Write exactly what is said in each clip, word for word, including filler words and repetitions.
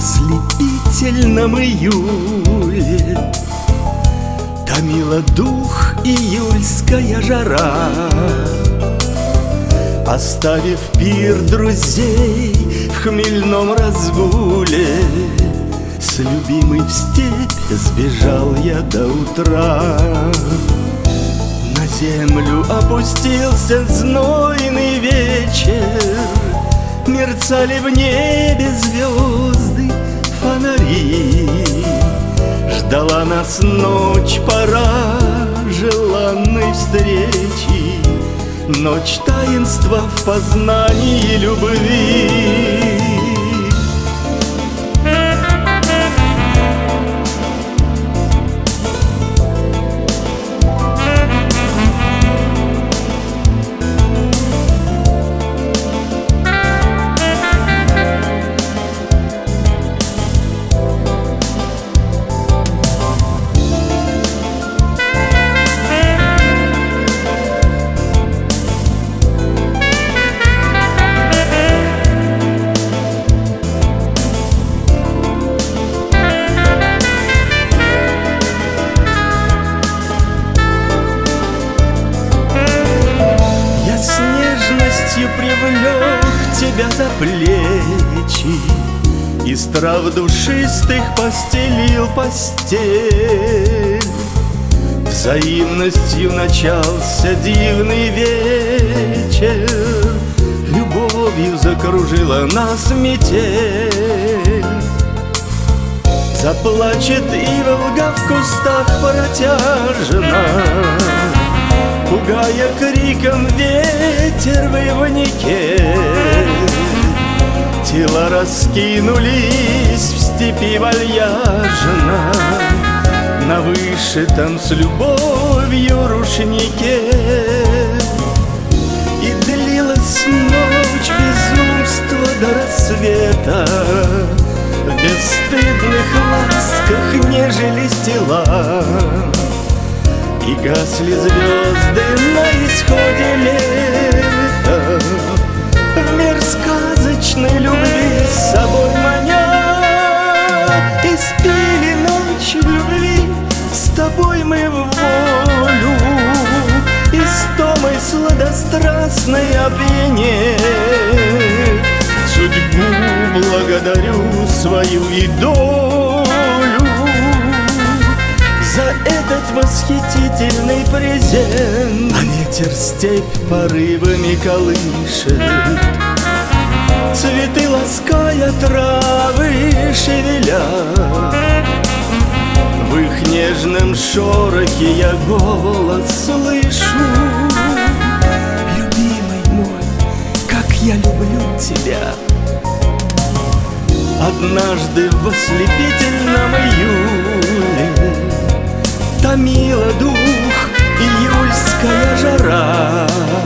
ослепительном июле томила дух июльская жара. Оставив пир друзей в хмельном разгуле, с любимой в степь сбежал я до утра. На землю опустился знойный вечер, мерцали в небе звезды, фонари. Ждала нас ночь, пора желанной встречи, ночь таинства в познании любви. Привлек тебя за плечи, из трав душистых постелил постель. Взаимностью начался дивный вечер, любовью закружила нас метель. Заплачет иволга в кустах протяжно, пугая криком ветер в ивнике. Тела раскинулись в степи вальяжно, на вышитом с любовью рушнике. И длилась ночь безумства до рассвета, в бесстыдных ласках нежились тела. И гасли звезды на исходе лета, в мир сказочной любви с собой маня. И спили ночь любви, с тобой мы в волю, и с томой сладострастной опьянеть. Судьбу благодарю свою и долю за этот восхитительный презент. А ветер степь порывами колышет, цветы лаская, травы шевеля. В их нежном шорохе я голос слышу: любимый мой, как я люблю тебя. Однажды в ослепительном июле томила дух июльская жара.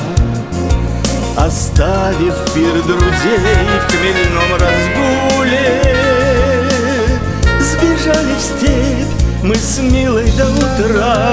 Оставив пир друзей в хмельном разгуле, сбежали в степь мы с милой до утра.